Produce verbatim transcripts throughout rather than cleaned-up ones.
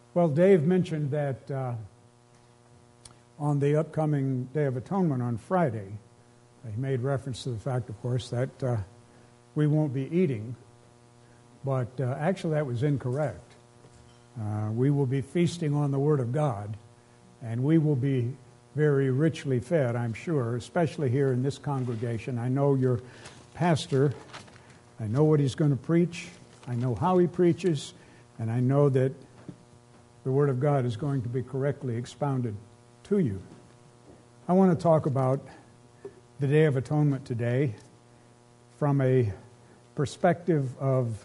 Well, Dave mentioned that uh, on the upcoming Day of Atonement on Friday, he made reference to the fact, of course, that uh, we won't be eating, but uh, actually that was incorrect. Uh, we will be feasting on the Word of God, and we will be very richly fed, I'm sure, especially here in this congregation. I know your pastor. I know what he's going to preach. I know how he preaches, and I know that the Word of God is going to be correctly expounded to you. I want to talk about the Day of Atonement today from a perspective of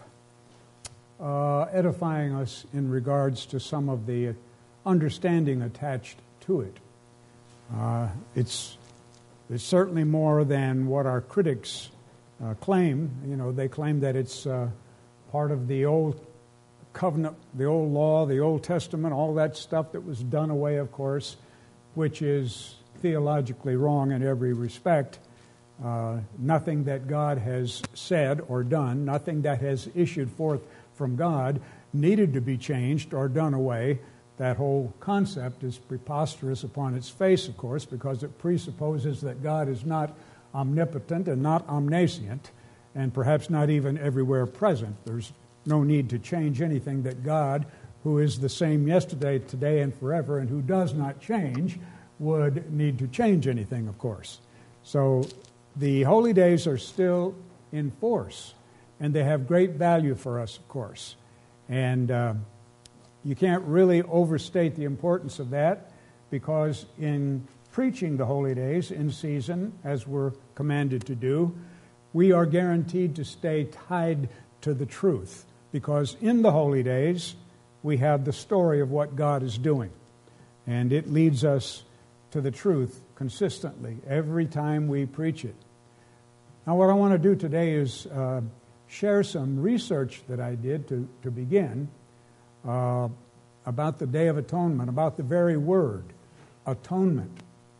uh, edifying us in regards to some of the understanding attached to it. Uh, it's, it's certainly more than what our critics uh, claim. You know, they claim that it's uh, part of the old covenant, the old law, the Old Testament, all that stuff that was done away, of course, which is theologically wrong in every respect. Uh, nothing that God has said or done, nothing that has issued forth from God needed to be changed or done away. That whole concept is preposterous upon its face, of course, because it presupposes that God is not omnipotent and not omniscient, and perhaps not even everywhere present. There's no need to change anything that God, who is the same yesterday, today, and forever, and who does not change, would need to change anything, of course. So the holy days are still in force, and they have great value for us, of course. And uh, you can't really overstate the importance of that, because in preaching the holy days in season, as we're commanded to do, we are guaranteed to stay tied to the truth, because in the holy days we have the story of what God is doing, and it leads us to the truth consistently every time we preach it. Now, what I want to do today is uh, share some research that I did to, to begin uh, about the Day of Atonement, about the very word, atonement.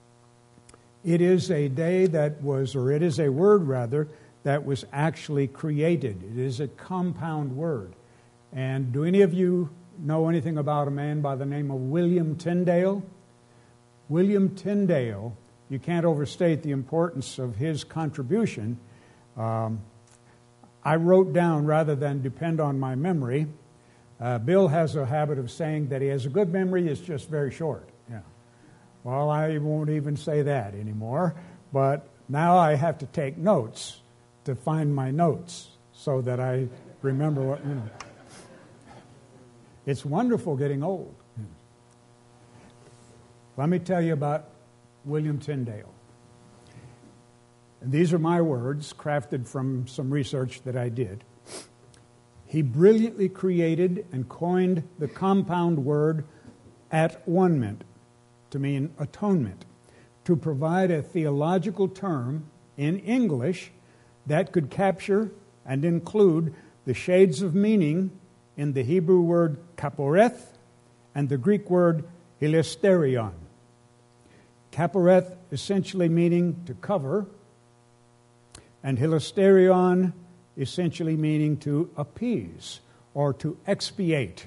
It is a day that was, or it is a word rather, that was actually created. It is a compound word. And do any of you know anything about a man by the name of William Tyndale? William Tyndale, you can't overstate the importance of his contribution. Um, I wrote down, rather than depend on my memory, uh, Bill has a habit of saying that he has a good memory, it's just very short. Yeah. Well, I won't even say that anymore, but now I have to take notes to find my notes so that I remember what, you know. It's wonderful getting old. Let me tell you about William Tyndale. And these are my words, crafted from some research that I did. He brilliantly created and coined the compound word at-one-ment, to mean atonement, to provide a theological term in English that could capture and include the shades of meaning in the Hebrew word kaporeth and the Greek word hilasterion. Kaporeth essentially meaning to cover, and hilasterion essentially meaning to appease or to expiate.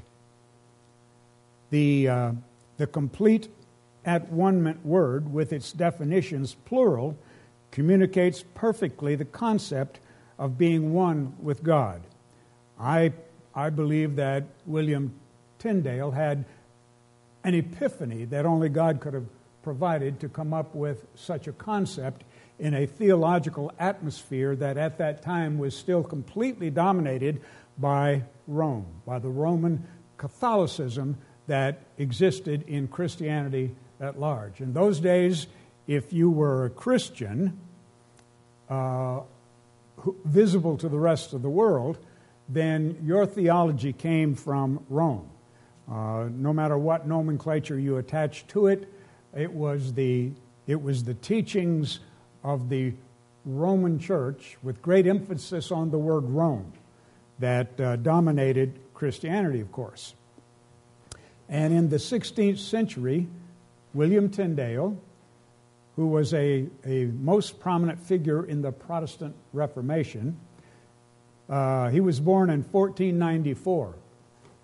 The, uh, the complete at-one-ment word, with its definitions plural, communicates perfectly the concept of being one with God. I, I believe that William Tyndale had an epiphany that only God could have provided to come up with such a concept in a theological atmosphere that at that time was still completely dominated by Rome, by the Roman Catholicism that existed in Christianity at large. In those days, if you were a Christian, uh, visible to the rest of the world, then your theology came from Rome. Uh, no matter what nomenclature you attached to it, it was the it was the teachings of the Roman Church, with great emphasis on the word Rome, that uh, dominated Christianity, of course. And in the sixteenth century, William Tyndale, who was a, a most prominent figure in the Protestant Reformation, uh, he was born in fourteen ninety-four.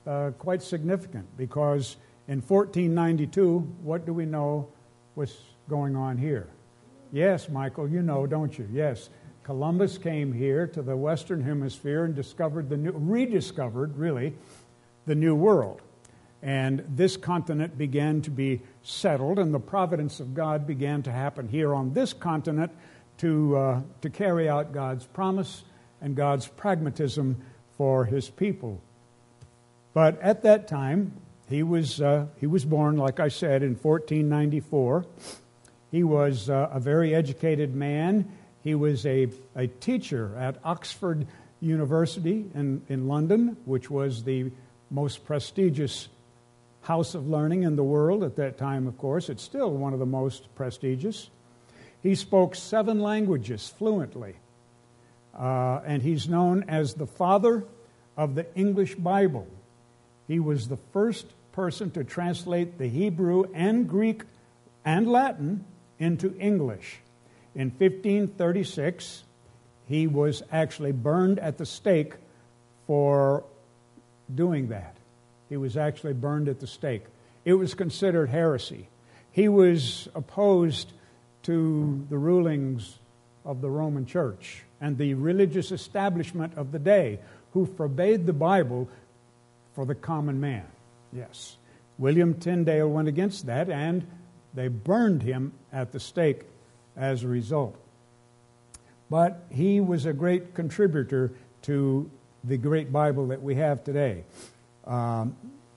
uh, quite significant, because in fourteen ninety-two, what do we know was going on here? Yes, Michael, you know, don't you? Yes, Columbus came here to the Western Hemisphere and discovered the new, rediscovered, really, the New World. And this continent began to be settled, and the providence of God began to happen here on this continent to uh, to carry out God's promise and God's pragmatism for His people. But at that time, he was uh, he was born, like I said, in fourteen ninety-four. He was uh, a very educated man. He was a, a teacher at Oxford University in, in London, which was the most prestigious house of learning in the world at that time, of course. It's still one of the most prestigious. He spoke seven languages fluently, uh, and he's known as the father of the English Bible. He was the first person to translate the Hebrew and Greek and Latin into English. In fifteen thirty-six, he was actually burned at the stake for doing that. He was actually burned at the stake. It was considered heresy. He was opposed to the rulings of the Roman Church and the religious establishment of the day, who forbade the Bible for the common man. Yes. William Tyndale went against that, and they burned him at the stake as a result. But he was a great contributor to the great Bible that we have today. Um,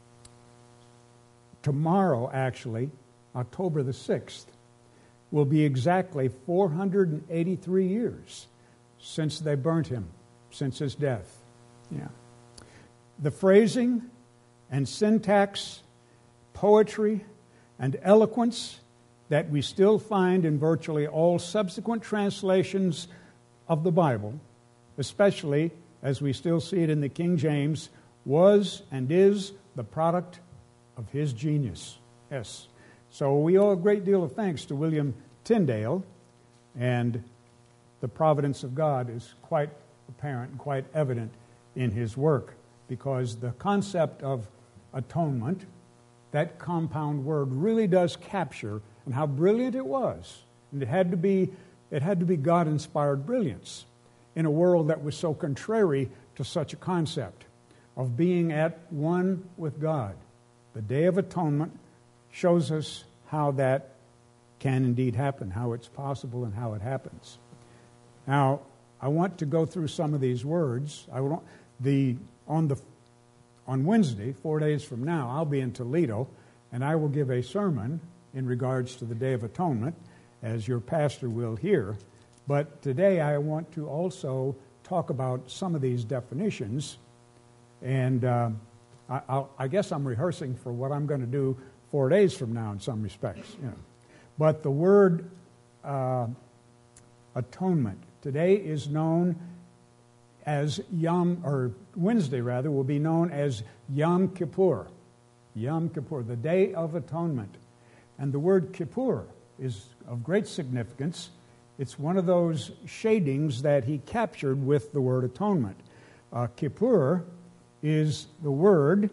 tomorrow, actually, October the sixth, will be exactly four hundred eighty-three years since they burnt him, since his death. Yeah. The phrasing and syntax, poetry and eloquence that we still find in virtually all subsequent translations of the Bible, especially as we still see it in the King James, was and is the product of his genius. Yes. So we owe a great deal of thanks to William Tyndale, and the providence of God is quite apparent and quite evident in his work, because the concept of atonement, that compound word, really does capture, and how brilliant it was. And it had to be, it had to be God-inspired brilliance in a world that was so contrary to such a concept of being at one with God. The Day of Atonement shows us how that can indeed happen, how it's possible and how it happens. Now, I want to go through some of these words. I want the on the on Wednesday, four days from now, I'll be in Toledo, and I will give a sermon in regards to the Day of Atonement, as your pastor will here. But today I want to also talk about some of these definitions, and uh, I, I'll, I guess I'm rehearsing for what I'm going to do four days from now in some respects. You know. But the word uh, atonement today is known as Yom, or Wednesday rather, will be known as Yom Kippur. Yom Kippur, the Day of Atonement. And the word Kippur is of great significance. It's one of those shadings that he captured with the word atonement. Uh, Kippur is the word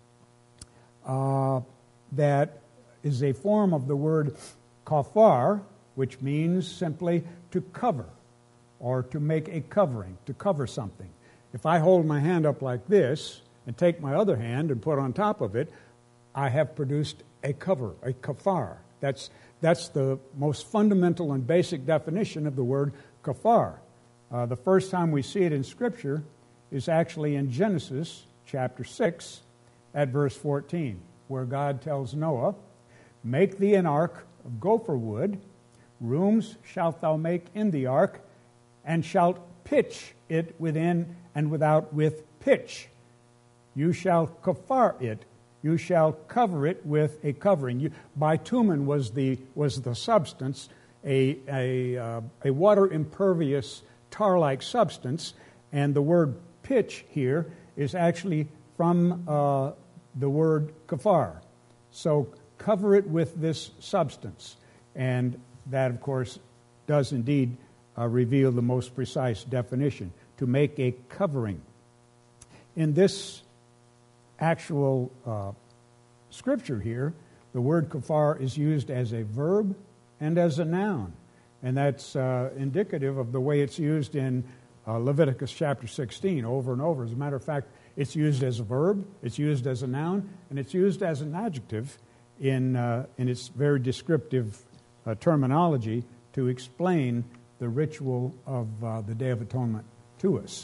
uh, that is a form of the word kafar, which means simply to cover, or to make a covering, to cover something. If I hold my hand up like this and take my other hand and put on top of it, I have produced a cover, a kafar. That's, that's the most fundamental and basic definition of the word kafar. Uh, the first time we see it in Scripture is actually in Genesis chapter six at verse fourteen, where God tells Noah, "Make thee an ark of gopher wood, rooms shalt thou make in the ark, and shalt pitch it within and without with pitch. You shall kafar it, you shall cover it with a covering." You, bitumen was the was the substance, a a uh, a water impervious tar-like substance, and the word pitch here is actually from uh, the word kafar. So cover it with this substance, and that, of course, does indeed uh, reveal the most precise definition: to make a covering. In this actual uh, scripture here, the word kafar is used as a verb and as a noun. And that's uh, indicative of the way it's used in uh, Leviticus chapter sixteen over and over. As a matter of fact, it's used as a verb, it's used as a noun, and it's used as an adjective in, uh, in its very descriptive uh, terminology to explain the ritual of uh, the Day of Atonement to us.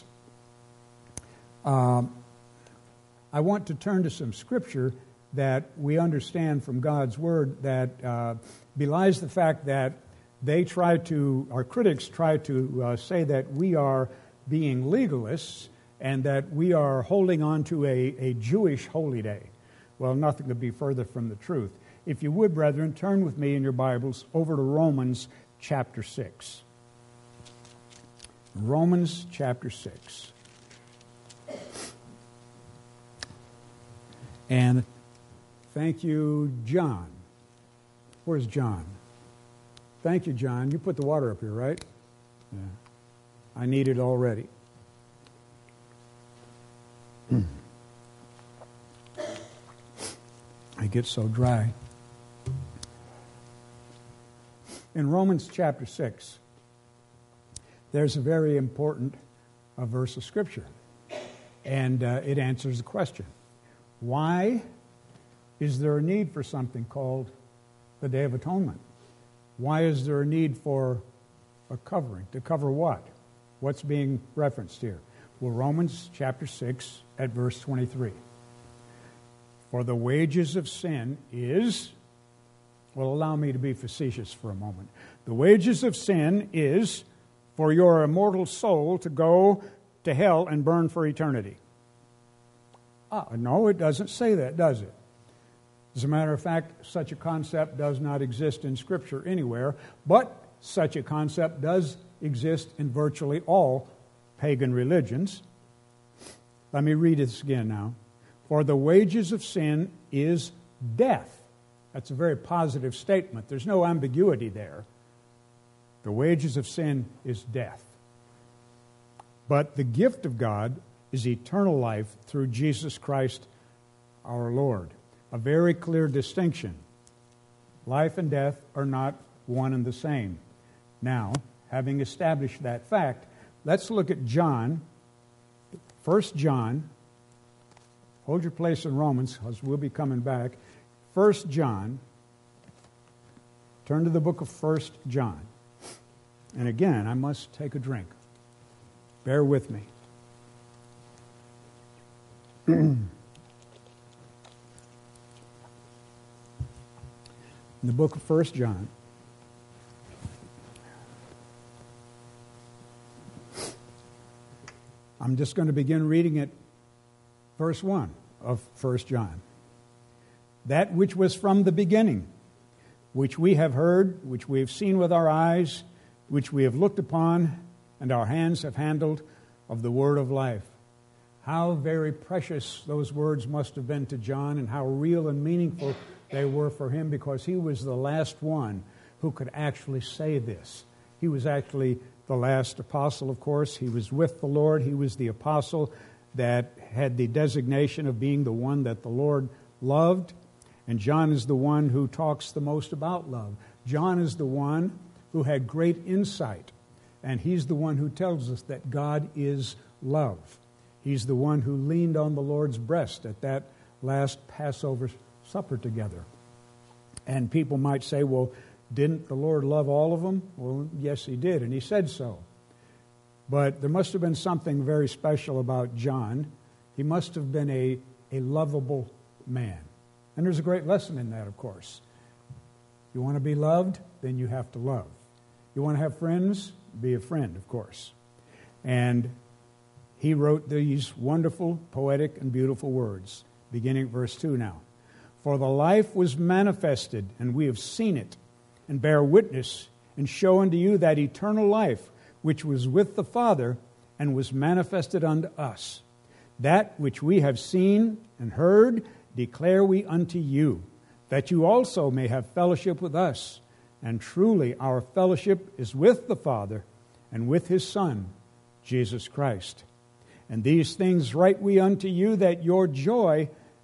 Um, I want to turn to some scripture that we understand from God's Word that uh, belies the fact that they try to, our critics try to uh, say that we are being legalists and that we are holding on to a, a Jewish holy day. Well, nothing could be further from the truth. If you would, brethren, turn with me in your Bibles over to Romans chapter six. Romans chapter six. And thank you, John. Where's John? Thank you, John. You put the water up here, right? Yeah. I need it already. I get so dry. In Romans chapter six, there's a very important uh, verse of Scripture. And uh, it answers the question. Why is there a need for something called the Day of Atonement? Why is there a need for a covering? To cover what? What's being referenced here? Well, Romans chapter six at verse twenty-three. For the wages of sin is, well, allow me to be facetious for a moment. The wages of sin is for your immortal soul to go to hell and burn for eternity. Ah, no, it doesn't say that, does it? As a matter of fact, such a concept does not exist in Scripture anywhere, but such a concept does exist in virtually all pagan religions. Let me read this again now. For the wages of sin is death. That's a very positive statement. There's no ambiguity there. The wages of sin is death. But the gift of God is eternal life through Jesus Christ our Lord. A very clear distinction. Life and death are not one and the same. Now, having established that fact, let's look at John, First John. Hold your place in Romans, because we'll be coming back. First John. Turn to the book of First John. And again, I must take a drink. Bear with me. In the book of First John, I'm just going to begin reading at verse one of First John. That which was from the beginning, which we have heard, which we have seen with our eyes, which we have looked upon, and our hands have handled, of the word of life. How very precious those words must have been to John, and how real and meaningful they were for him, because he was the last one who could actually say this. He was actually the last apostle, of course. He was with the Lord. He was the apostle that had the designation of being the one that the Lord loved. And John is the one who talks the most about love. John is the one who had great insight. And he's the one who tells us that God is love. He's the one who leaned on the Lord's breast at that last Passover supper together. And people might say, well, didn't the Lord love all of them? Well, yes, he did, and he said so. But there must have been something very special about John. He must have been a, a lovable man. And there's a great lesson in that, of course. You want to be loved? Then you have to love. You want to have friends? Be a friend, of course. And he wrote these wonderful, poetic, and beautiful words, beginning at verse two now. For the life was manifested, and we have seen it, and bear witness, and show unto you that eternal life, which was with the Father, and was manifested unto us. That which we have seen and heard, declare we unto you, that you also may have fellowship with us. And truly our fellowship is with the Father, and with His Son, Jesus Christ. And these things write we unto you, that your joy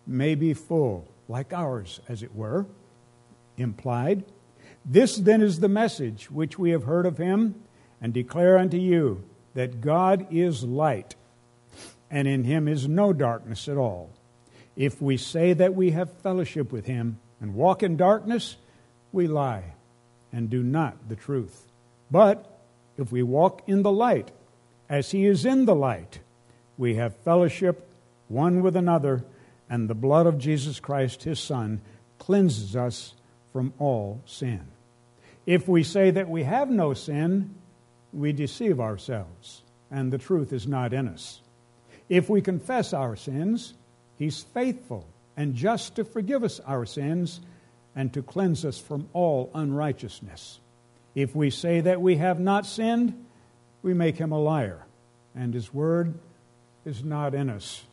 may be full, like ours, as it were, implied. This then is the message which we have heard of him and declare unto you, that God is light, and in him is no darkness at all. If we say that we have fellowship with him and walk in darkness, we lie and do not the truth. But if we walk in the light, as he is in the light, we have fellowship one with another, and the blood of Jesus Christ, his Son, cleanses us from all sin. If we say that we have no sin, we deceive ourselves, and the truth is not in us. If we confess our sins, he's faithful and just to forgive us our sins and to cleanse us from all unrighteousness. If we say that we have not sinned, we make him a liar, and his word is not in us.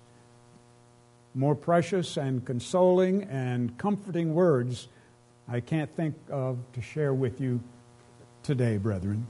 More precious and consoling and comforting words I can't think of to share with you today, brethren.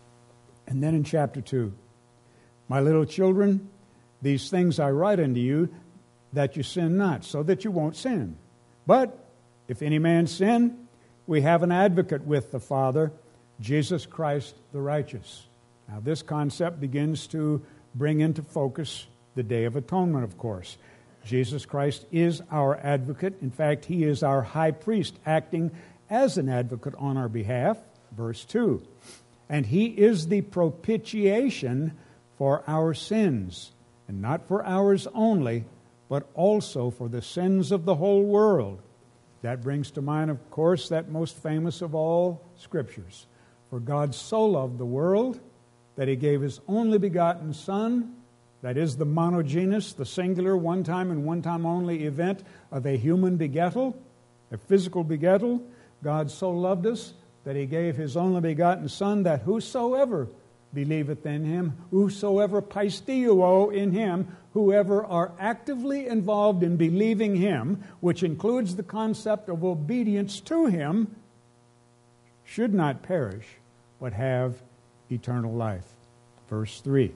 And then in chapter two, my little children, these things I write unto you, that you sin not, so that you won't sin. But if any man sin, we have an advocate with the Father, Jesus Christ the righteous. Now this concept begins to bring into focus the Day of Atonement, of course. Jesus Christ is our advocate. In fact, he is our high priest, acting as an advocate on our behalf. Verse two. And he is the propitiation for our sins, and not for ours only, but also for the sins of the whole world. That brings to mind, of course, that most famous of all scriptures. For God so loved the world that he gave his only begotten Son, that is the monogenes, the singular, one time and one time only event of a human begettal, a physical begettal. God so loved us that he gave his only begotten Son, that whosoever believeth in him, whosoever pisteuo in him, whoever are actively involved in believing him, which includes the concept of obedience to him, should not perish, but have eternal life. Verse three.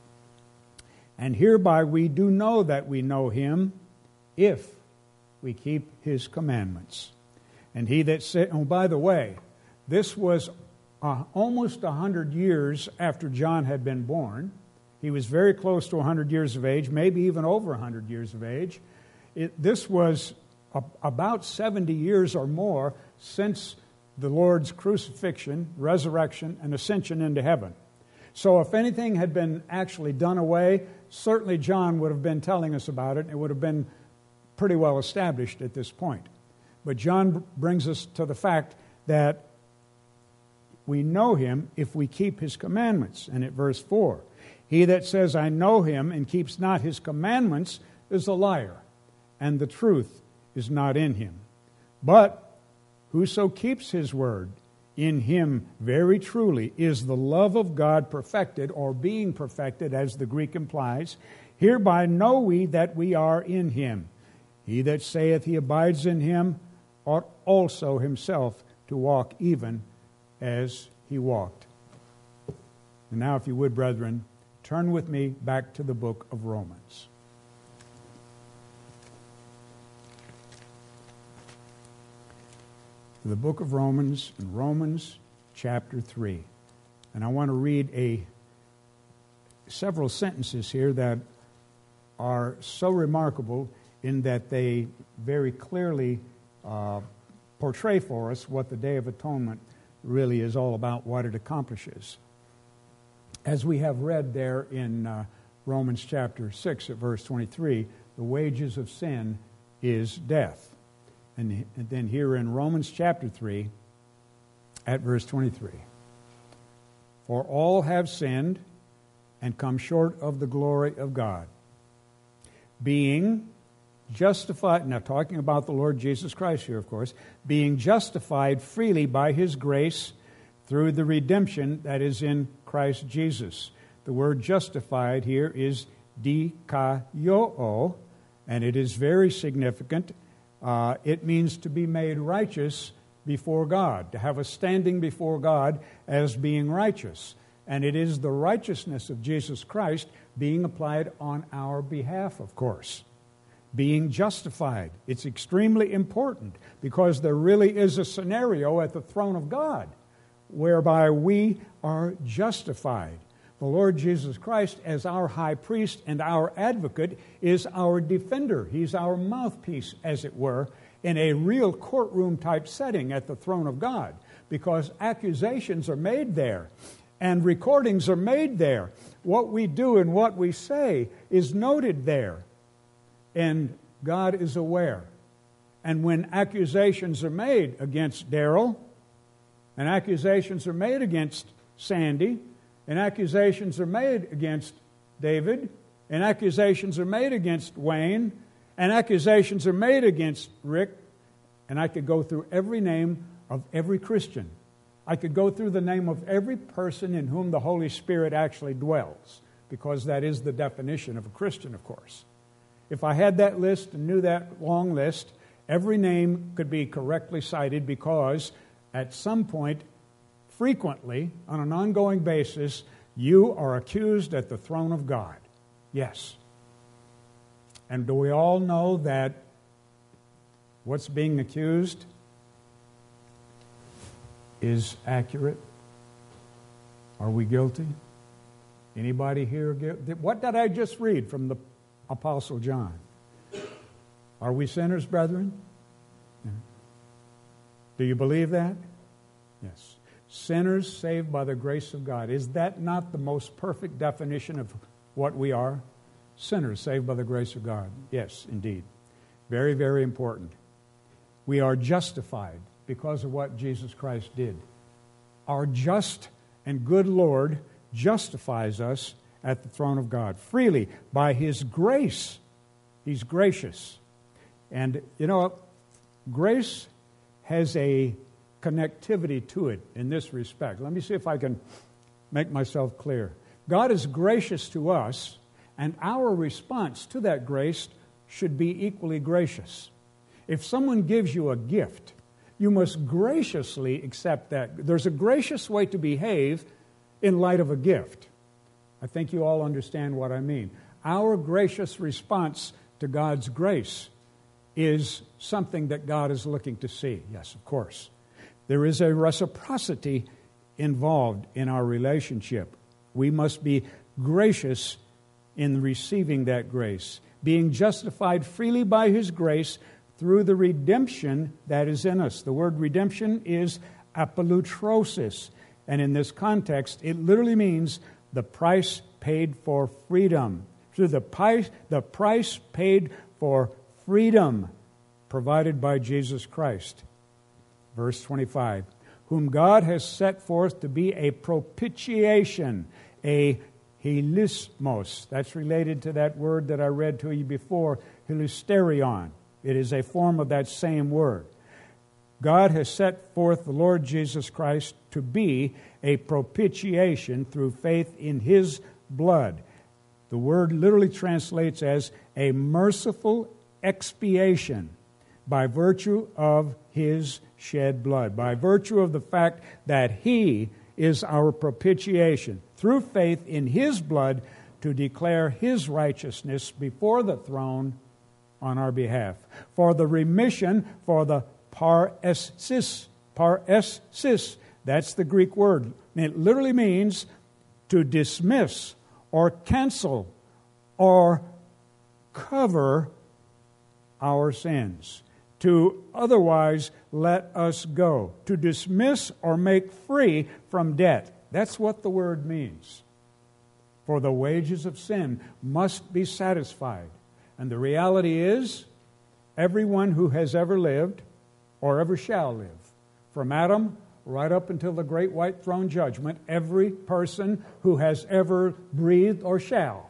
And hereby we do know that we know him, if we keep his commandments. And he that said, oh, by the way, this was uh, almost a hundred years after John had been born. He was very close to a hundred years of age, maybe even over a hundred years of age. It, this was a, about seventy years or more since the Lord's crucifixion, resurrection, and ascension into heaven. So if anything had been actually done away, certainly John would have been telling us about it. It would have been pretty well established at this point. But John brings us to the fact that we know him if we keep his commandments. And at verse four, he that says, I know him, and keeps not his commandments, is a liar, and the truth is not in him. But whoso keeps his word, in him very truly is the love of God perfected, or being perfected, as the Greek implies. Hereby know we that we are in him. He that saith he abides in him ought also himself to walk even as he walked. And now, if you would, brethren, turn with me back to the book of Romans. The book of Romans, in Romans chapter three. And I want to read a several sentences here that are so remarkable in that they very clearly uh, portray for us what the Day of Atonement really is all about, what it accomplishes. As we have read there in uh, Romans chapter six at verse twenty-three, the wages of sin is death. And, and then here in Romans chapter three at verse twenty-three, for all have sinned and come short of the glory of God, being justified, now talking about the Lord Jesus Christ here, of course, being justified freely by his grace through the redemption that is in Christ Jesus. The word justified here is dikaiō, and it is very significant. Uh, it means to be made righteous before God, to have a standing before God as being righteous. And it is the righteousness of Jesus Christ being applied on our behalf, of course. being justified. It's extremely important because there really is a scenario at the throne of God whereby we are justified. The Lord Jesus Christ, as our high priest and our advocate, is our defender. He's our mouthpiece, as it were, in a real courtroom type setting at the throne of God, because accusations are made there and recordings are made there. What we do and what we say is noted there, and God is aware. And when accusations are made against Darrell, and accusations are made against Sandy, and accusations are made against David, and accusations are made against Wayne, and accusations are made against Rick, and I could go through every name of every Christian. I could go through the name of every person in whom the Holy Spirit actually dwells, because that is the definition of a Christian, of course. If I had that list and knew that long list, every name could be correctly cited, because at some point, frequently, on an ongoing basis, you are accused at the throne of God. Yes. And do we all know that what's being accused is accurate? Are we guilty? Anybody here guilty? What did I just read from the Apostle John? Are we sinners, brethren? Yeah. Do you believe that? Yes. Sinners saved by the grace of God. Is that not the most perfect definition of what we are? Sinners saved by the grace of God. Yes, indeed. Very, very important. We are justified because of what Jesus Christ did. Our just and good Lord justifies us at the throne of God freely by His grace. He's gracious. And, you know, grace has a connectivity to it in this respect. Let me see if I can make myself clear. God is gracious to us, and our response to that grace should be equally gracious. If someone gives you a gift, you must graciously accept that. There's a gracious way to behave in light of a gift. I think you all understand what I mean. Our gracious response to God's grace is something that God is looking to see. Yes, of course. There is a reciprocity involved in our relationship. We must be gracious in receiving that grace, being justified freely by His grace through the redemption that is in us. The word redemption is apolutrosis, and in this context, it literally means the price paid for freedom. Through the price, the price paid for freedom provided by Jesus Christ. Verse twenty-five, whom God has set forth to be a propitiation, a hilismos. That's related to that word that I read to you before, hilisterion. It is a form of that same word. God has set forth the Lord Jesus Christ to be a propitiation through faith in His blood. The word literally translates as a merciful expiation by virtue of His shed blood, by virtue of the fact that He is our propitiation through faith in His blood to declare His righteousness before the throne on our behalf, for the remission, for the paresis, paresis, that's the Greek word. And it literally means to dismiss or cancel or cover our sins, to otherwise let us go, to dismiss or make free from debt. That's what the word means. For the wages of sin must be satisfied. And the reality is, everyone who has ever lived or ever shall live, from Adam right up until the great white throne judgment, every person who has ever breathed or shall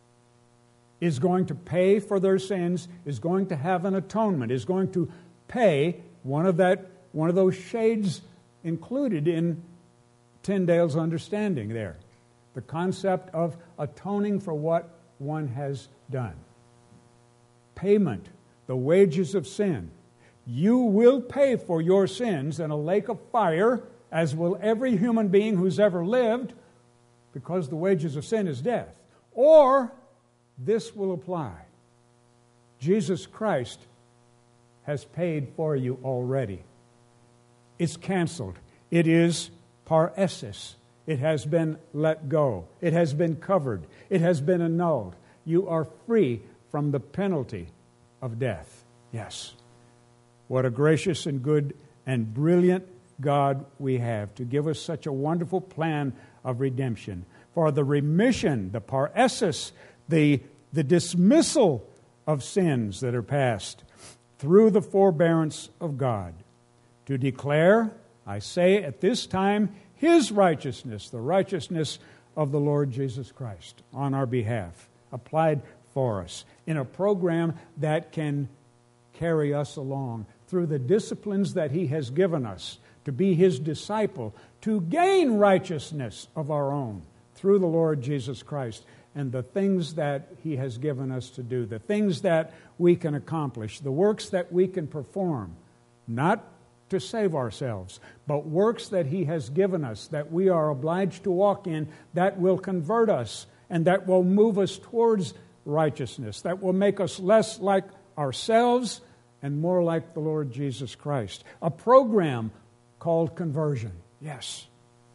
is going to pay for their sins, is going to have an atonement, is going to pay one of that one of those shades included in Tyndale's understanding there. The concept of atoning for what one has done. Payment, the wages of sin. You will pay for your sins in a lake of fire, as will every human being who's ever lived, because the wages of sin is death. Or this will apply. Jesus Christ has paid for you already. It's canceled. It is paresis. It has been let go. It has been covered. It has been annulled. You are free from the penalty of death. Yes. What a gracious and good and brilliant God we have to give us such a wonderful plan of redemption. For the remission, the paresis, the, the dismissal of sins that are past through the forbearance of God. To declare, I say at this time, His righteousness, the righteousness of the Lord Jesus Christ on our behalf, applied for us in a program that can carry us along through the disciplines that He has given us to be His disciple, to gain righteousness of our own through the Lord Jesus Christ and the things that He has given us to do, the things that we can accomplish, the works that we can perform, not to save ourselves, but works that He has given us that we are obliged to walk in that will convert us and that will move us towards righteousness, that will make us less like ourselves and more like the Lord Jesus Christ. A program called conversion. Yes.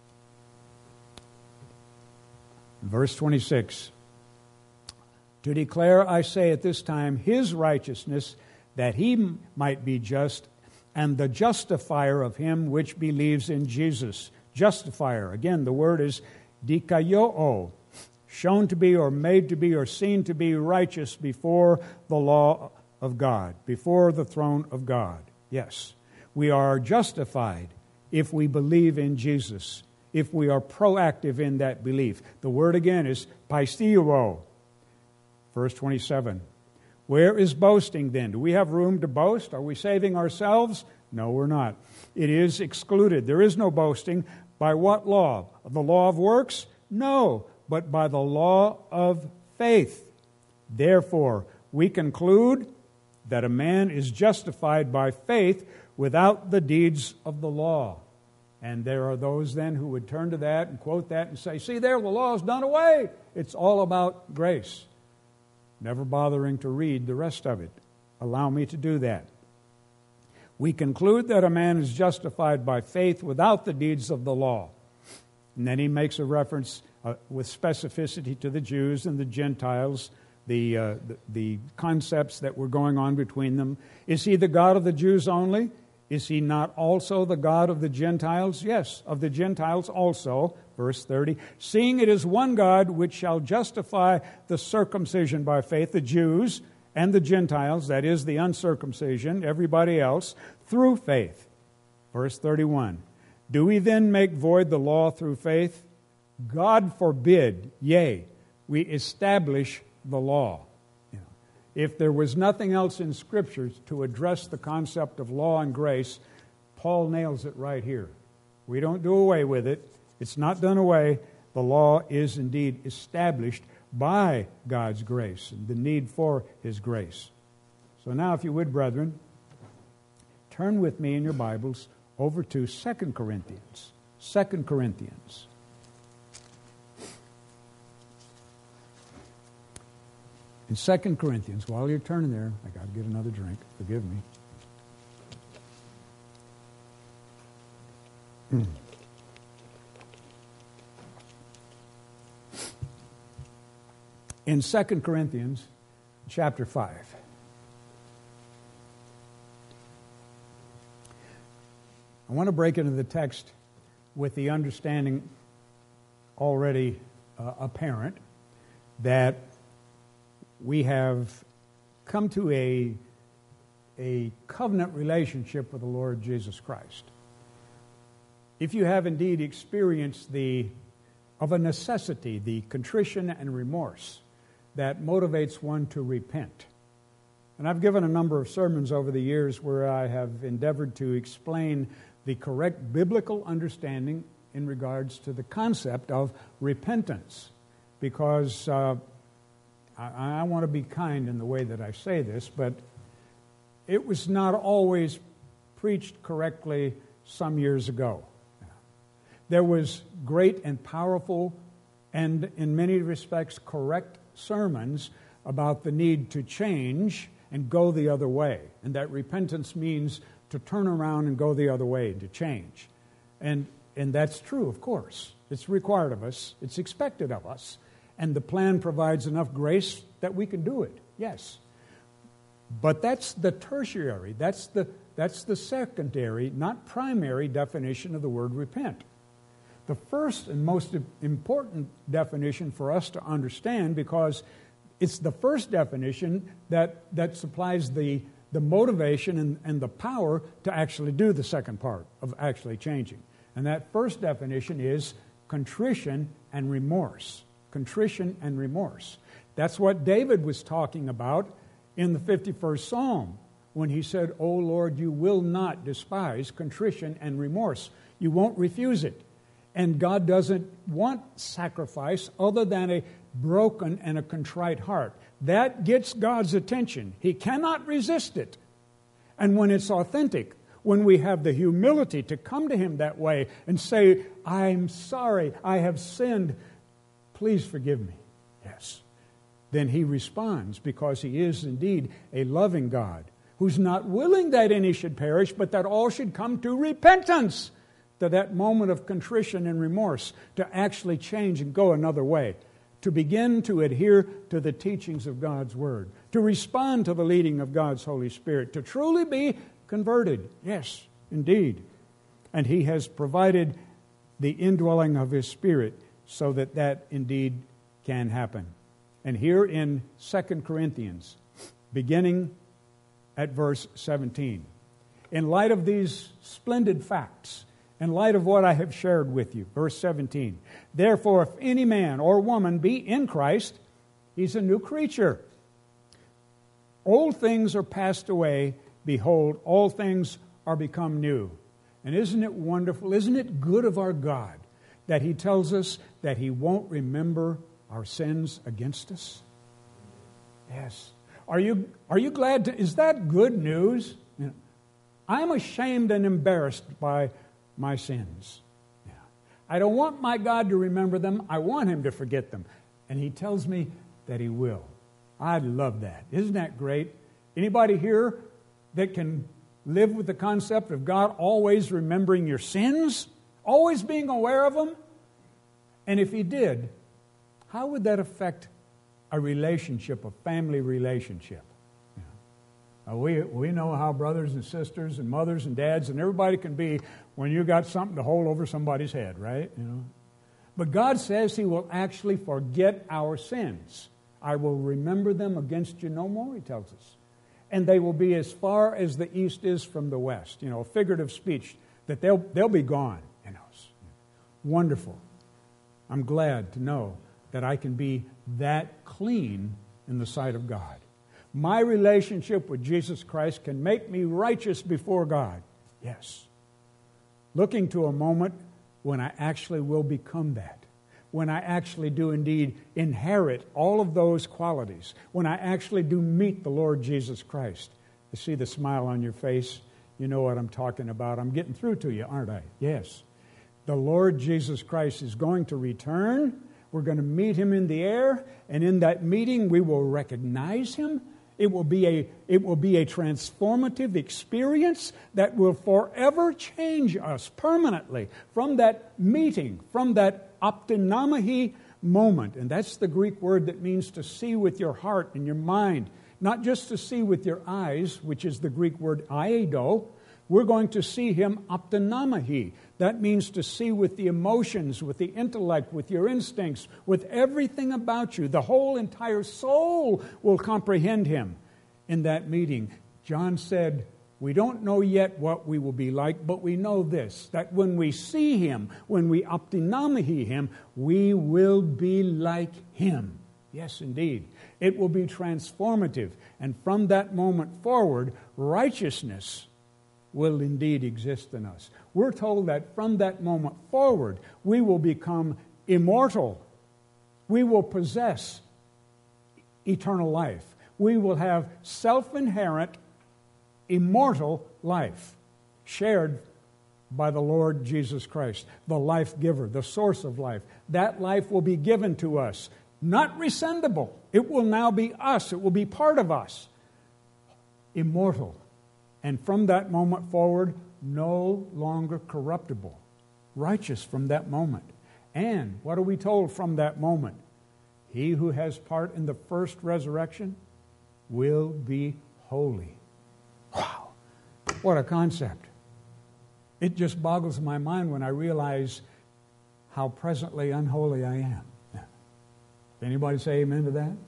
Verse twenty-six. To declare, I say at this time, His righteousness, that He might be just, and the justifier of him which believes in Jesus. Justifier. Again, the word is dikaiō, shown to be or made to be or seen to be righteous before the law of God, before the throne of God. Yes, we are justified if we believe in Jesus, if we are proactive in that belief. The word again is pisteuo. Verse twenty-seven. Where is boasting then? Do we have room to boast? Are we saving ourselves? No, we're not. It is excluded. There is no boasting. By what law? The law of works? No, but by the law of faith. Therefore, we conclude that a man is justified by faith without the deeds of the law. And there are those then who would turn to that and quote that and say, see there, the law is done away. It's all about grace. Never bothering to read the rest of it. Allow me to do that. We conclude that a man is justified by faith without the deeds of the law. And then he makes a reference uh, with specificity to the Jews and the Gentiles, the, uh, the, the concepts that were going on between them. Is He the God of the Jews only? Is He not also the God of the Gentiles? Yes, of the Gentiles also. Verse thirty, seeing it is one God which shall justify the circumcision by faith, the Jews and the Gentiles, that is the uncircumcision, everybody else, through faith. Verse thirty-one, do we then make void the law through faith? God forbid, yea, we establish the law. You know, if there was nothing else in Scripture to address the concept of law and grace, Paul nails it right here. We don't do away with it. It's not done away. The law is indeed established by God's grace and the need for His grace. So now, if you would, brethren, turn with me in your Bibles over to Second Corinthians. Second Corinthians. In Second Corinthians, while you're turning there, I got to get another drink. Forgive me. Mm. In Second Corinthians chapter five. I want to break into the text with the understanding already uh, apparent that we have come to a, a covenant relationship with the Lord Jesus Christ. If you have indeed experienced the of a necessity, the contrition and remorse that motivates one to repent. And I've given a number of sermons over the years where I have endeavored to explain the correct biblical understanding in regards to the concept of repentance. Because uh, I, I want to be kind in the way that I say this, but it was not always preached correctly some years ago. There was great and powerful and, in many respects, correct sermons about the need to change and go the other way. And that repentance means to turn around and go the other way, to change. And and that's true, of course. It's required of us. It's expected of us. And the plan provides enough grace that we can do it, yes. But that's the tertiary, that's the, that's the secondary, not primary definition of the word repent. The first and most important definition for us to understand, because it's the first definition that, that supplies the, the motivation and, and the power to actually do the second part of actually changing. And that first definition is contrition and remorse. Contrition and remorse. That's what David was talking about in the fifty-first Psalm when he said, "O Lord, you will not despise contrition and remorse. You won't refuse it." And God doesn't want sacrifice other than a broken and a contrite heart. That gets God's attention. He cannot resist it. And when it's authentic, when we have the humility to come to Him that way and say, "I'm sorry, I have sinned. Please forgive me." Yes. Then He responds, because He is indeed a loving God who's not willing that any should perish, but that all should come to repentance, to that moment of contrition and remorse, to actually change and go another way, to begin to adhere to the teachings of God's Word, to respond to the leading of God's Holy Spirit, to truly be converted. Yes, indeed. And He has provided the indwelling of His Spirit so that that indeed can happen. And here in Second Corinthians, beginning at verse seventeen, in light of these splendid facts, in light of what I have shared with you, verse seventeen, "Therefore, if any man or woman be in Christ, he's a new creature. Old things are passed away. Behold, all things are become new." And isn't it wonderful? Isn't it good of our God that He tells us that He won't remember our sins against us? Yes. Are you, are you glad to, is that good news? You know, I'm ashamed and embarrassed by my sins. Yeah. I don't want my God to remember them. I want Him to forget them. And He tells me that He will. I love that. Isn't that great? Anybody here that can live with the concept of God always remembering your sins? Always being aware of them? And if He did, how would that affect a relationship, a family relationship? Yeah. Uh, we we know how brothers and sisters and mothers and dads and everybody can be when you got something to hold over somebody's head, right? You know. But God says He will actually forget our sins. "I will remember them against you no more," He tells us. And they will be as far as the east is from the west. You know, figurative speech, that they'll they'll be gone. You know. Wonderful. I'm glad to know that I can be that clean in the sight of God. My relationship with Jesus Christ can make me righteous before God. Yes. Looking to a moment when I actually will become that. When I actually do indeed inherit all of those qualities. When I actually do meet the Lord Jesus Christ. I see the smile on your face. You know what I'm talking about. I'm getting through to you, aren't I? Yes. The Lord Jesus Christ is going to return. We're going to meet Him in the air, and in that meeting we will recognize Him. It will be a, it will be a transformative experience that will forever change us permanently from that meeting, from that optinamahi moment. And that's the Greek word that means to see with your heart and your mind, not just to see with your eyes, which is the Greek word aido. We're going to see Him optinamahi. That means to see with the emotions, with the intellect, with your instincts, with everything about you. The whole entire soul will comprehend Him in that meeting. John said, we don't know yet what we will be like, but we know this, that when we see Him, when we optinamahi Him, we will be like Him. Yes, indeed. It will be transformative. And from that moment forward, righteousness will indeed exist in us. We're told that from that moment forward, we will become immortal. We will possess eternal life. We will have self-inherent, immortal life shared by the Lord Jesus Christ, the life giver, the source of life. That life will be given to us, not rescindable. It will now be us. It will be part of us. immortal, and from that moment forward, no longer corruptible, righteous from that moment. And what are we told from that moment? He who has part in the first resurrection will be holy. Wow, what a concept. It just boggles my mind when I realize how presently unholy I am. Anybody say amen to that?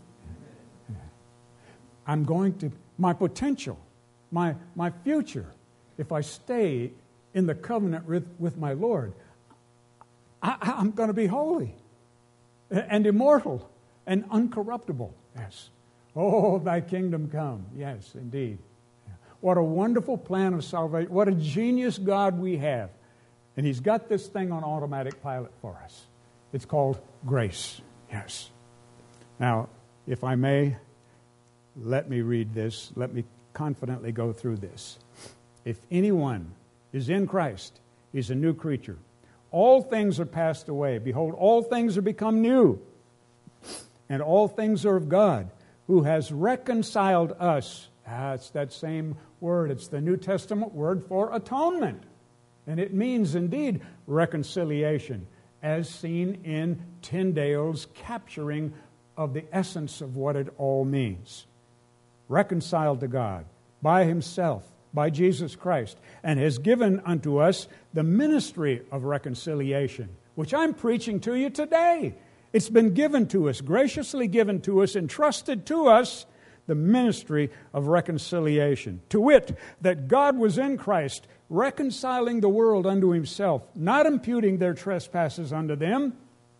I'm going to, my potential, my, my future, if I stay in the covenant with, with my Lord, I, I'm going to be holy and immortal and uncorruptible. Yes. Oh, thy kingdom come. Yes, indeed. What a wonderful plan of salvation. What a genius God we have. And He's got this thing on automatic pilot for us. It's called grace. Yes. Now, if I may, let me read this. Let me confidently go through this. If anyone is in Christ, he's a new creature. All things are passed away. Behold, all things are become new. And all things are of God, who has reconciled us. Ah, it's that same word. It's the New Testament word for atonement. And it means, indeed, reconciliation, as seen in Tyndale's capturing of the essence of what it all means. Reconciled to God by Himself, by Jesus Christ, and has given unto us the ministry of reconciliation, which I'm preaching to you today. It's been given to us, graciously given to us, entrusted to us, the ministry of reconciliation. To wit, that God was in Christ, reconciling the world unto Himself, not imputing their trespasses unto them,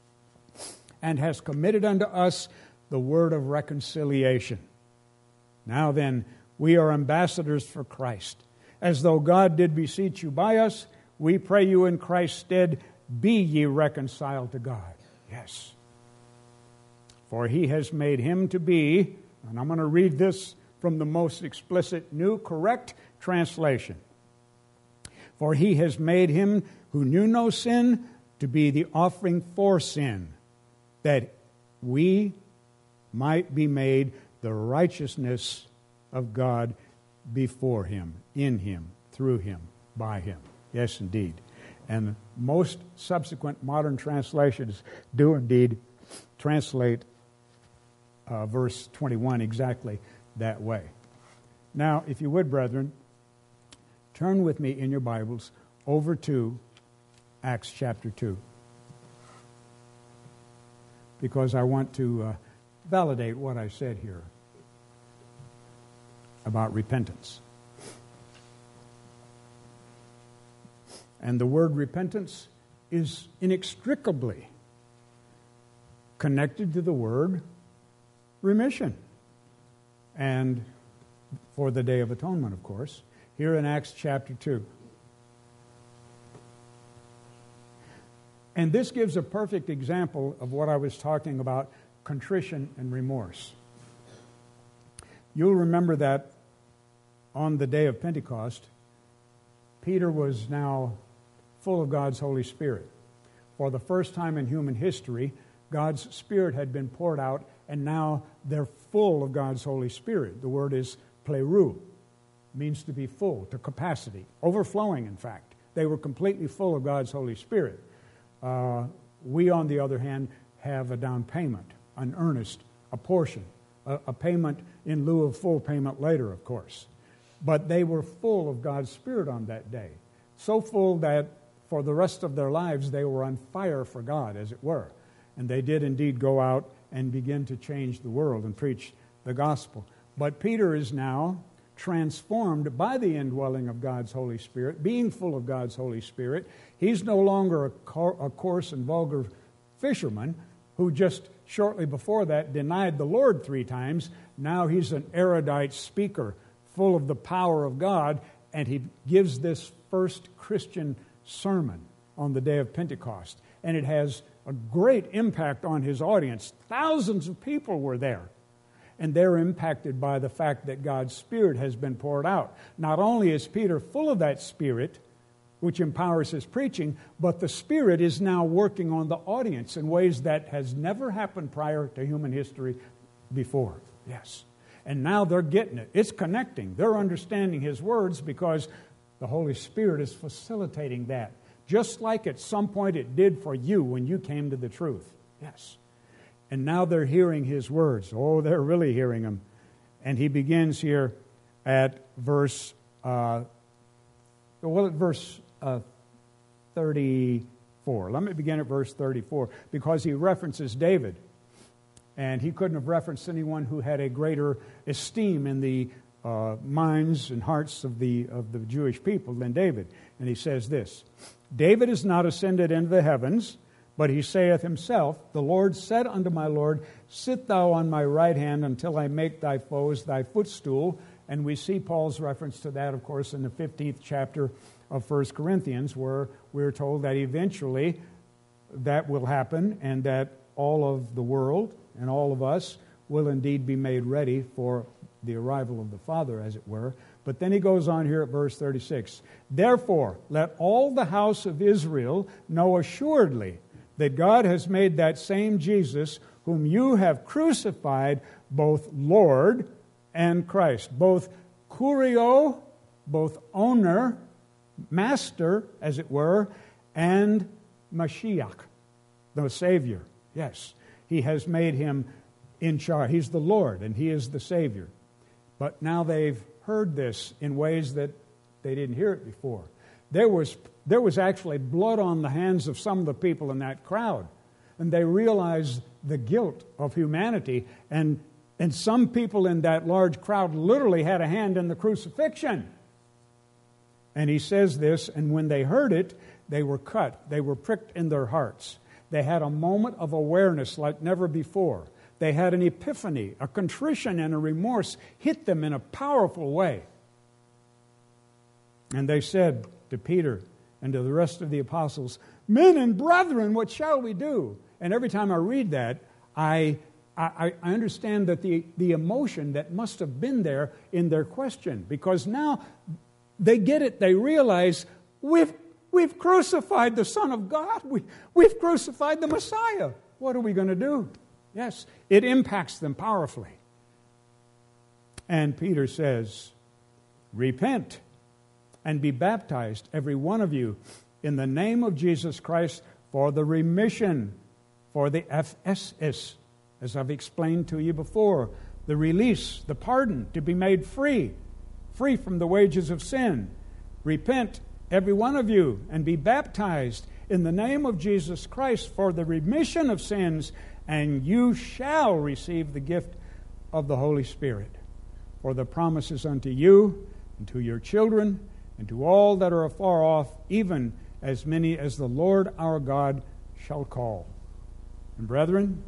and has committed unto us the word of reconciliation. Now then, we are ambassadors for Christ. As though God did beseech you by us, we pray you in Christ's stead, be ye reconciled to God. Yes. For He has made Him to be, and I'm going to read this from the most explicit, new, correct translation. For He has made Him who knew no sin to be the offering for sin, that we might be made the righteousness of God before Him, in Him, through Him, by Him. Yes, indeed. And most subsequent modern translations do indeed translate uh, verse twenty-one exactly that way. Now, if you would, brethren, turn with me in your Bibles over to Acts chapter two. Because I want to uh, validate what I said here about repentance. And the word repentance is inextricably connected to the word remission. And for the Day of Atonement, of course, here in Acts chapter two. And this gives a perfect example of what I was talking about, contrition and remorse. You'll remember that on the day of Pentecost, Peter was now full of God's Holy Spirit. For the first time in human history, God's Spirit had been poured out, and now they're full of God's Holy Spirit. The word is plerou, means to be full, to capacity, overflowing, in fact. They were completely full of God's Holy Spirit. Uh, we, on the other hand, have a down payment, an earnest, a portion, a, a payment in lieu of full payment later, of course. But they were full of God's Spirit on that day, so full that for the rest of their lives they were on fire for God, as it were. And they did indeed go out and begin to change the world and preach the gospel. But Peter is now transformed by the indwelling of God's Holy Spirit, being full of God's Holy Spirit. He's no longer a, co- a coarse and vulgar fisherman who just shortly before that denied the Lord three times. Now he's an erudite speaker, full of the power of God, and he gives this first Christian sermon on the day of Pentecost. And it has a great impact on his audience. Thousands of people were there. And they're impacted by the fact that God's Spirit has been poured out. Not only is Peter full of that Spirit, which empowers his preaching, but the Spirit is now working on the audience in ways that has never happened prior to human history before. Yes. And now they're getting it. It's connecting. They're understanding His words because the Holy Spirit is facilitating that. Just like at some point it did for you when you came to the truth. Yes. And now they're hearing His words. Oh, they're really hearing them. And He begins here at verse, uh, well, at verse uh, thirty-four. Let me begin at verse thirty-four because He references David. And He couldn't have referenced anyone who had a greater esteem in the uh, minds and hearts of the of the Jewish people than David. And He says this, David is not ascended into the heavens, but he saith himself, the Lord said unto my Lord, sit thou on my right hand until I make thy foes thy footstool. And we see Paul's reference to that, of course, in the fifteenth chapter of First Corinthians, where we're told that eventually that will happen and that all of the world and all of us will indeed be made ready for the arrival of the Father, as it were. But then he goes on here at verse thirty-six. Therefore, let all the house of Israel know assuredly that God has made that same Jesus, whom you have crucified, both Lord and Christ. Both Kurio, both owner, master, as it were, and Mashiach, the Savior. Yes, He has made Him in charge. He's the Lord, and He is the Savior. But now they've heard this in ways that they didn't hear it before. There was there was actually blood on the hands of some of the people in that crowd, and they realized the guilt of humanity, and and some people in that large crowd literally had a hand in the crucifixion. And He says this, and when they heard it, they were cut, they were pricked in their hearts. They had a moment of awareness like never before. They had an epiphany, a contrition and a remorse hit them in a powerful way. And they said to Peter and to the rest of the apostles, men and brethren, what shall we do? And every time I read that, I I, I understand that the, the emotion that must have been there in their question, because now they get it, they realize we've we've crucified the Son of God, we, we've crucified the Messiah. What are we going to do? Yes, it impacts them powerfully. And Peter says, repent and be baptized, every one of you, in the name of Jesus Christ for the remission, for the F S S, as I've explained to you before, the release, the pardon, to be made free, free from the wages of sin. Repent, every one of you, and be baptized in the name of Jesus Christ for the remission of sins, and you shall receive the gift of the Holy Spirit. For the promises unto you, and to your children, and to all that are afar off, even as many as the Lord our God shall call. And brethren,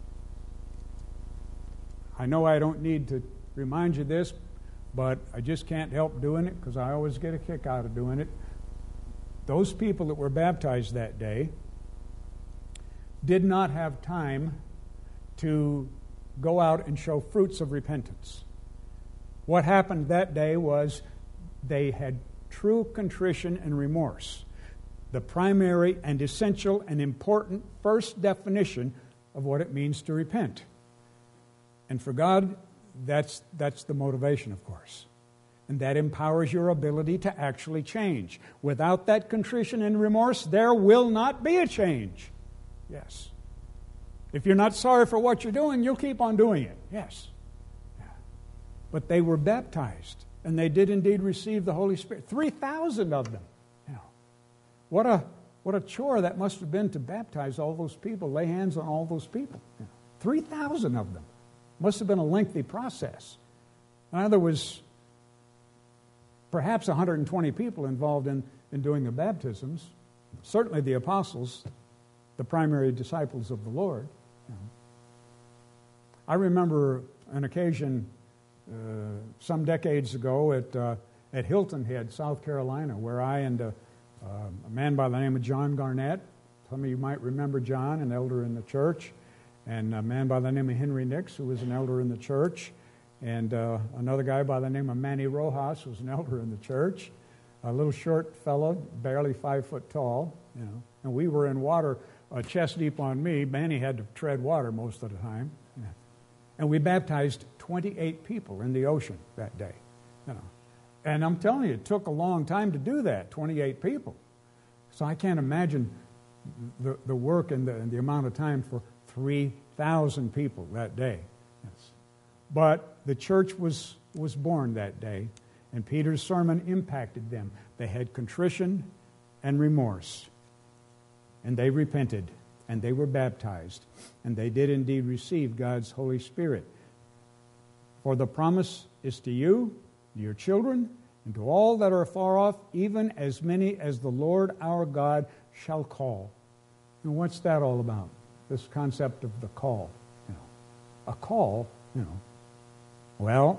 I know I don't need to remind you this, but I just can't help doing it because I always get a kick out of doing it. Those people that were baptized that day did not have time to go out and show fruits of repentance. What happened that day was they had true contrition and remorse, the primary and essential and important first definition of what it means to repent. And for God, that's that's the motivation, of course. And that empowers your ability to actually change. Without that contrition and remorse, there will not be a change. Yes. If you're not sorry for what you're doing, you'll keep on doing it. Yes. Yeah. But they were baptized, and they did indeed receive the Holy Spirit. three thousand of them. You know, what a what a chore that must have been to baptize all those people, lay hands on all those people. You know, three thousand of them. Must have been a lengthy process. Now, there was perhaps one hundred twenty people involved in, in doing the baptisms. Certainly the apostles, the primary disciples of the Lord. You know. I remember an occasion uh, some decades ago at uh, at Hilton Head, South Carolina, where I and a, uh, a man by the name of John Garnett, some of you might remember John, an elder in the church, and a man by the name of Henry Nix, who was an elder in the church, and uh, another guy by the name of Manny Rojas, who was an elder in the church, a little short fellow, barely five foot tall, you know. And we were in water uh, chest deep on me. Manny had to tread water most of the time. Yeah. And we baptized twenty-eight people in the ocean that day. You know. And I'm telling you, it took a long time to do that, twenty-eight people. So I can't imagine the, the work and the, and the amount of time for three thousand people that day. Yes. But the church was, was born that day, and Peter's sermon impacted them. They had contrition and remorse, and they repented, and they were baptized, and they did indeed receive God's Holy Spirit. For the promise is to you, your children, and to all that are far off, even as many as the Lord our God shall call. And what's that all about? This concept of the call. You know, a call, you know. Well,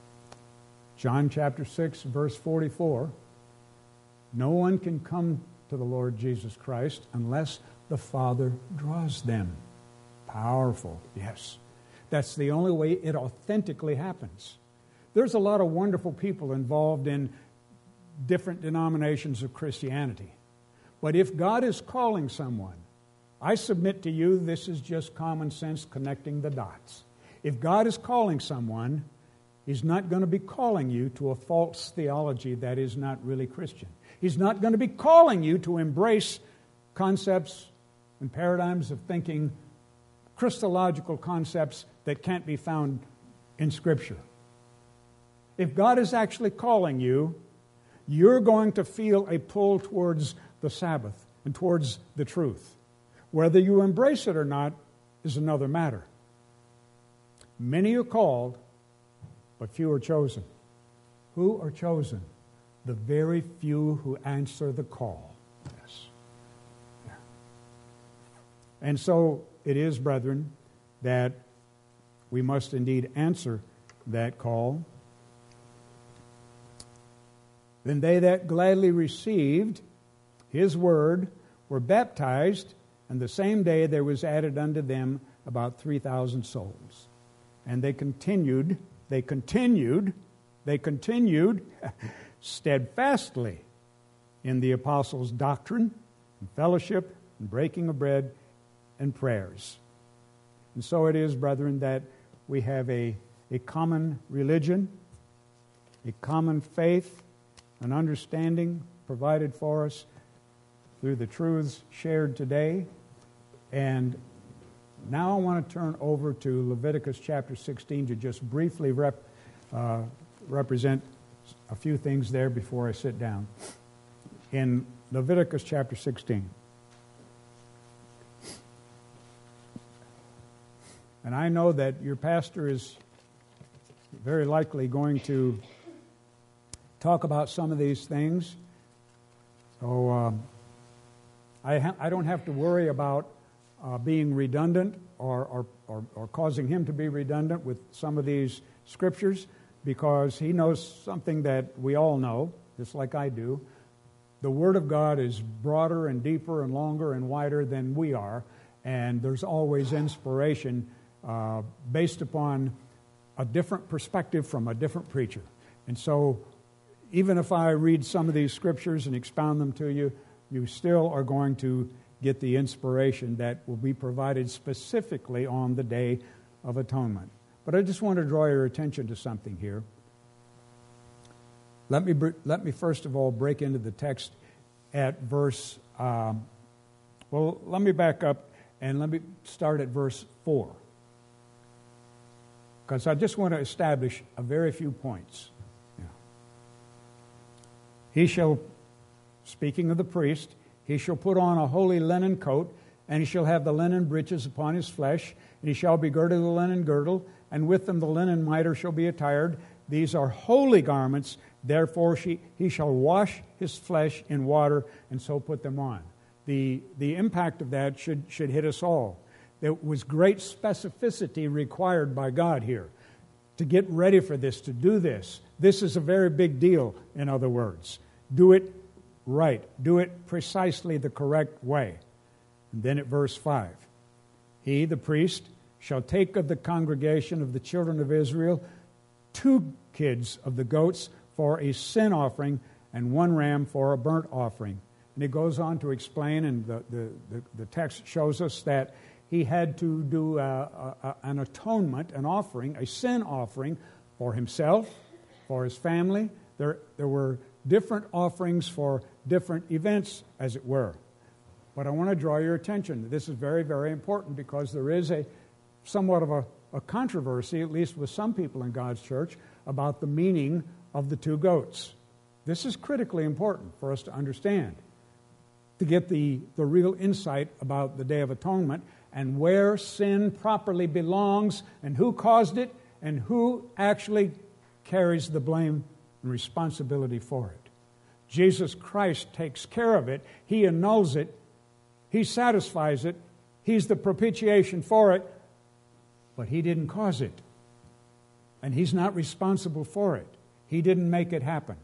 John chapter six, verse forty-four, no one can come to the Lord Jesus Christ unless the Father draws them. Powerful, yes. That's the only way it authentically happens. There's a lot of wonderful people involved in different denominations of Christianity. But if God is calling someone, I submit to you this is just common sense connecting the dots. If God is calling someone, He's not going to be calling you to a false theology that is not really Christian. He's not going to be calling you to embrace concepts and paradigms of thinking, Christological concepts that can't be found in Scripture. If God is actually calling you, you're going to feel a pull towards the Sabbath and towards the truth. Whether you embrace it or not is another matter. Many are called, but few are chosen. Who are chosen? The very few who answer the call. Yes. Yeah. And so it is, brethren, that we must indeed answer that call. Then they that gladly received His word were baptized, and the same day there was added unto them about three thousand souls. And they continued, they continued, they continued steadfastly in the apostles' doctrine, and fellowship, and breaking of bread, and prayers. And so it is, brethren, that we have a, a common religion, a common faith, an understanding provided for us through the truths shared today. And now I want to turn over to Leviticus chapter sixteen to just briefly rep, uh, represent a few things there before I sit down. In Leviticus chapter sixteen. And I know that your pastor is very likely going to talk about some of these things. So um, I, ha- I don't have to worry about uh, being redundant or, or, or, or causing him to be redundant with some of these scriptures, because he knows something that we all know, just like I do. The Word of God is broader and deeper and longer and wider than we are, and there's always inspiration uh, based upon a different perspective from a different preacher. And so even if I read some of these scriptures and expound them to you, you still are going to get the inspiration that will be provided specifically on the Day of Atonement. But I just want to draw your attention to something here. Let me let me first of all break into the text at verse, um, well, let me back up and let me start at verse four. Because I just want to establish a very few points. He shall, speaking of the priest, he shall put on a holy linen coat, and he shall have the linen breeches upon his flesh, and he shall be girded with a linen girdle, and with them the linen mitre shall be attired. These are holy garments, therefore she, he shall wash his flesh in water, and so put them on. The, the impact of that should, should hit us all. There was great specificity required by God here to get ready for this, to do this. This is a very big deal, in other words. Do it right. Do it precisely the correct way. And then at verse five, he, the priest, shall take of the congregation of the children of Israel two kids of the goats for a sin offering and one ram for a burnt offering. And it goes on to explain, and the, the, the, the text shows us that he had to do a, a, an atonement, an offering, a sin offering for himself, for his family. There, there were different offerings for different events, as it were. But I want to draw your attention. This is very, very important because there is a somewhat of a, a controversy, at least with some people in God's church, about the meaning of the two goats. This is critically important for us to understand, to get the, the real insight about the Day of Atonement and where sin properly belongs and who caused it and who actually carries the blame and responsibility for it. Jesus Christ takes care of it. He annuls it. He satisfies it. He's the propitiation for it. But He didn't cause it. And He's not responsible for it. He didn't make it happen.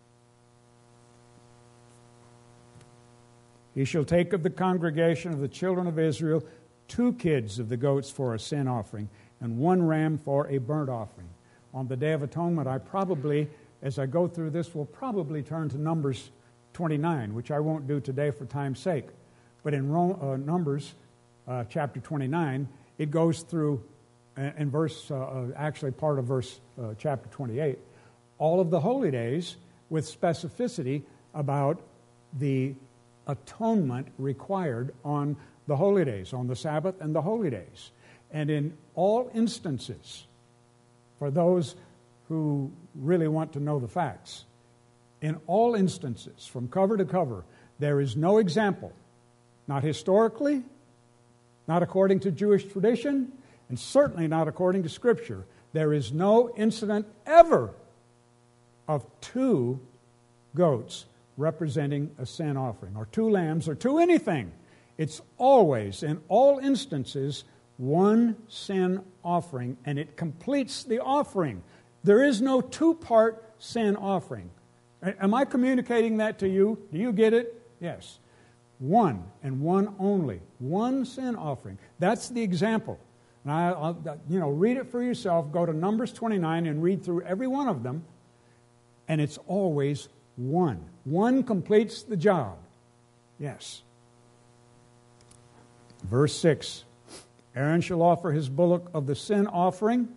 He shall take of the congregation of the children of Israel two kids of the goats for a sin offering and one ram for a burnt offering. On the Day of Atonement, I probably, as I go through this, will probably turn to Numbers twenty-nine, which I won't do today for time's sake. But in uh, Numbers uh, chapter twenty-nine, it goes through, in verse, uh, actually part of verse uh, chapter twenty-eight, all of the holy days with specificity about the atonement required on the holy days, on the Sabbath and the holy days. And in all instances, for those who really want to know the facts, in all instances, from cover to cover, there is no example, not historically, not according to Jewish tradition, and certainly not according to Scripture. There is no incident ever of two goats representing a sin offering, or two lambs, or two anything. It's always, in all instances, one sin offering, and it completes the offering. There is no two-part sin offering. Am I communicating that to you? Do you get it? Yes. One, and one only. One sin offering. That's the example. And I, I'll, you know, read it for yourself. Go to Numbers twenty-nine and read through every one of them, and it's always one. One completes the job. Yes. Verse six. Aaron shall offer his bullock of the sin offering,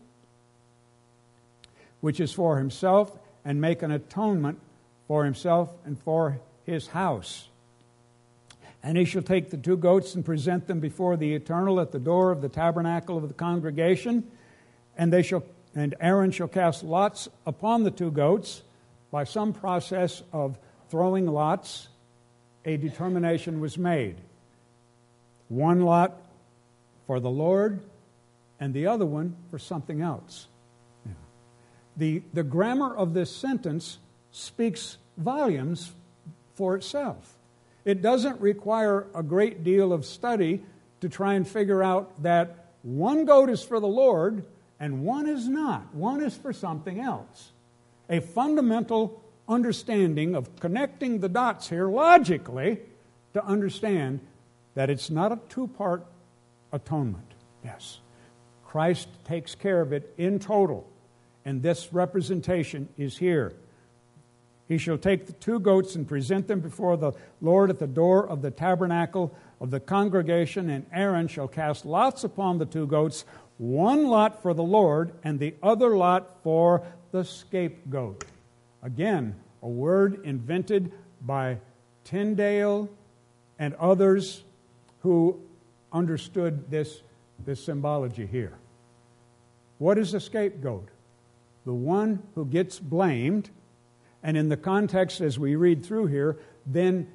which is for himself, and make an atonement for himself and for his house. And he shall take the two goats and present them before the Eternal at the door of the tabernacle of the congregation, and they shall and Aaron shall cast lots upon the two goats. By some process of throwing lots, a determination was made. One lot for the Lord, and the other one for something else. Yeah. The, the grammar of this sentence speaks volumes for itself. It doesn't require a great deal of study to try and figure out that one goat is for the Lord and one is not. One is for something else. A fundamental understanding of connecting the dots here logically to understand that it's not a two-part atonement. Yes. Christ takes care of it in total, and this representation is here. He shall take the two goats and present them before the Lord at the door of the tabernacle of the congregation, and Aaron shall cast lots upon the two goats, one lot for the Lord and the other lot for the scapegoat. Again, a word invented by Tyndale and others who understood this, this symbology here. What is a scapegoat? The one who gets blamed, and in the context as we read through here, then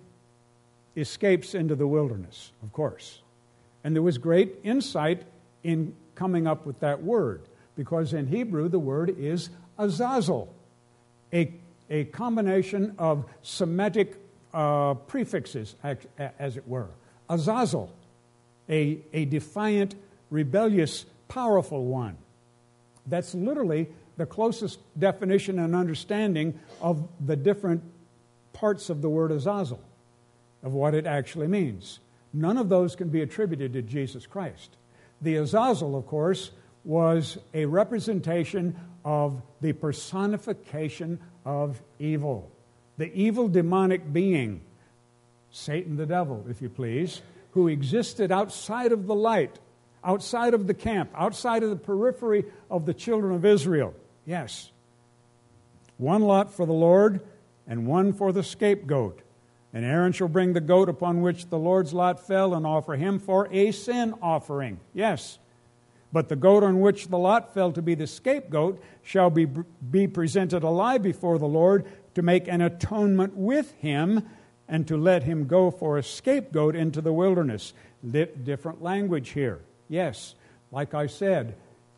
escapes into the wilderness, of course. And there was great insight in coming up with that word, because in Hebrew the word is azazel, a, a combination of Semitic uh, prefixes, as it were. Azazel, a, a defiant, rebellious, powerful one. That's literally the closest definition and understanding of the different parts of the word azazel, of what it actually means. None of those can be attributed to Jesus Christ. The azazel, of course, was a representation of the personification of evil. The evil demonic being, Satan the devil, if you please, who existed outside of the light outside of the camp, outside of the periphery of the children of Israel. Yes. One lot for the Lord and one for the scapegoat. And Aaron shall bring the goat upon which the Lord's lot fell and offer him for a sin offering. Yes. But the goat on which the lot fell to be the scapegoat shall be, be presented alive before the Lord to make an atonement with him and to let him go for a scapegoat into the wilderness. Different language here. Yes, like I said,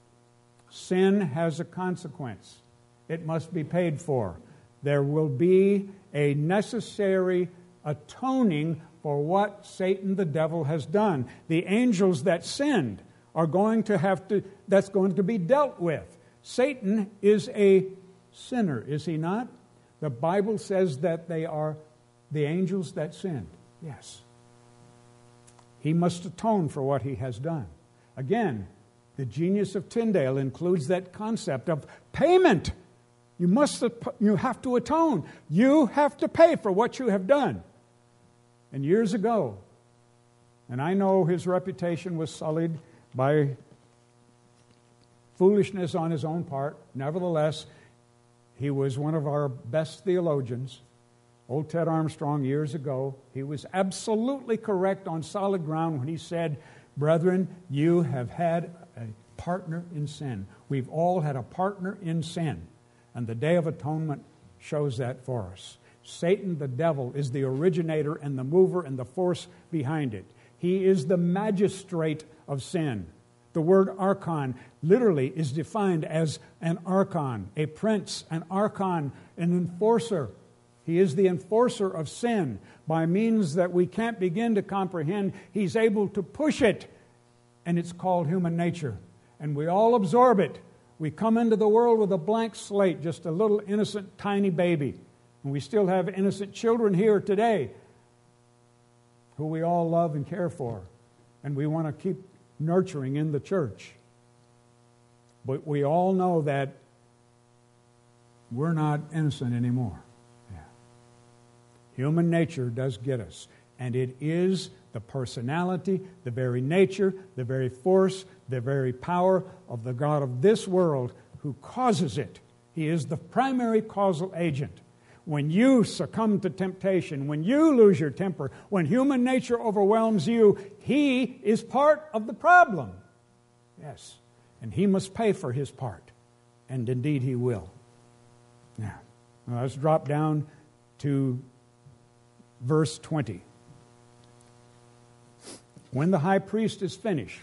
sin has a consequence. It must be paid for. There will be a necessary atoning for what Satan the devil has done. The angels that sinned are going to have to, that's going to be dealt with. Satan is a sinner, is he not? The Bible says that they are the angels that sinned. Yes. He must atone for what he has done. Again, the genius of Tyndale includes that concept of payment. You must, you have to atone. You have to pay for what you have done. And years ago, and I know his reputation was sullied by foolishness on his own part. Nevertheless, he was one of our best theologians. Old Ted Armstrong, years ago, he was absolutely correct on solid ground when he said, "Brethren, you have had a partner in sin. We've all had a partner in sin." And the Day of Atonement shows that for us. Satan, the devil, is the originator and the mover and the force behind it. He is the magistrate of sin. The word archon literally is defined as an archon, a prince, an archon, an enforcer. He is the enforcer of sin. By means that we can't begin to comprehend, he's able to push it, and it's called human nature. And we all absorb it. We come into the world with a blank slate, just a little innocent, tiny baby. And we still have innocent children here today who we all love and care for. And we want to keep nurturing in the church. But we all know that we're not innocent anymore. Yeah. Human nature does get us. And it is the personality, the very nature, the very force, the very power of the God of this world who causes it. He is the primary causal agent. When you succumb to temptation, when you lose your temper, when human nature overwhelms you, he is part of the problem. Yes. And he must pay for his part. And indeed he will. Now, now let's drop down to verse twenty. When the high priest is finished,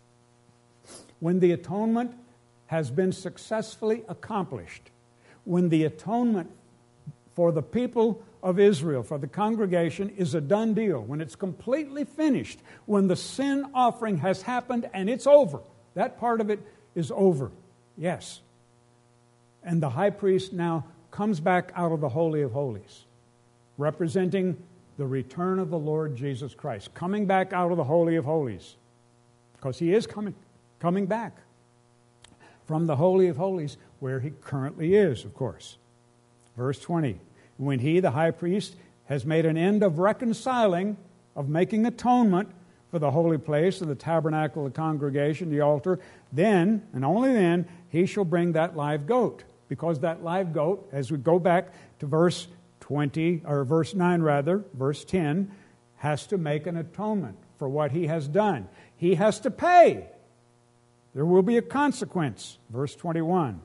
when the atonement has been successfully accomplished, when the atonement for the people of Israel, for the congregation, is a done deal, when it's completely finished, when the sin offering has happened and it's over, that part of it is over, yes. And the high priest now comes back out of the Holy of Holies, representing the return of the Lord Jesus Christ, coming back out of the Holy of Holies, because he is coming, coming back from the Holy of Holies, where he currently is, of course. Verse twenty, when he, the high priest, has made an end of reconciling, of making atonement for the holy place, of the tabernacle, the congregation, the altar, then, and only then, he shall bring that live goat. Because that live goat, as we go back to verse twenty, or verse nine rather, verse ten, has to make an atonement for what he has done. He has to pay. There will be a consequence. Verse twenty-one.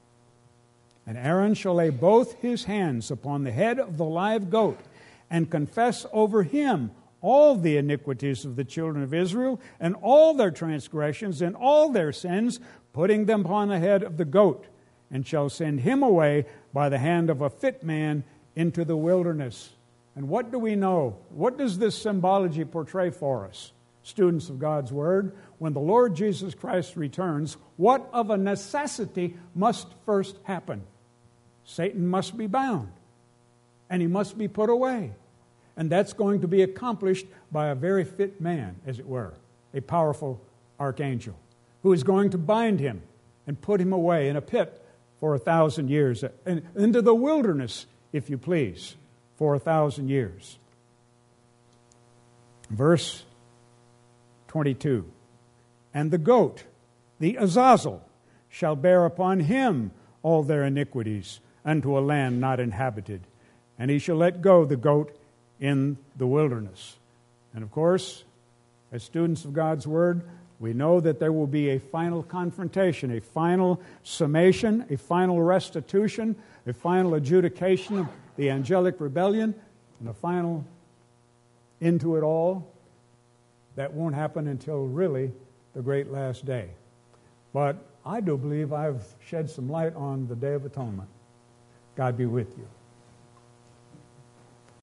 And Aaron shall lay both his hands upon the head of the live goat and confess over him all the iniquities of the children of Israel and all their transgressions and all their sins, putting them upon the head of the goat, and shall send him away by the hand of a fit man into the wilderness. And what do we know? What does this symbology portray for us, students of God's Word? When the Lord Jesus Christ returns, what of a necessity must first happen? Satan must be bound, and he must be put away. And that's going to be accomplished by a very fit man, as it were, a powerful archangel, who is going to bind him and put him away in a pit for a thousand years, and into the wilderness, if you please, for a thousand years. Verse twenty-two. And the goat, the Azazel, shall bear upon him all their iniquities unto a land not inhabited. And he shall let go the goat in the wilderness. And of course, as students of God's Word, we know that there will be a final confrontation, a final summation, a final restitution, a final adjudication of the angelic rebellion, and a final end to it all. That won't happen until really the great last day. But I do believe I've shed some light on the Day of Atonement. God be with you.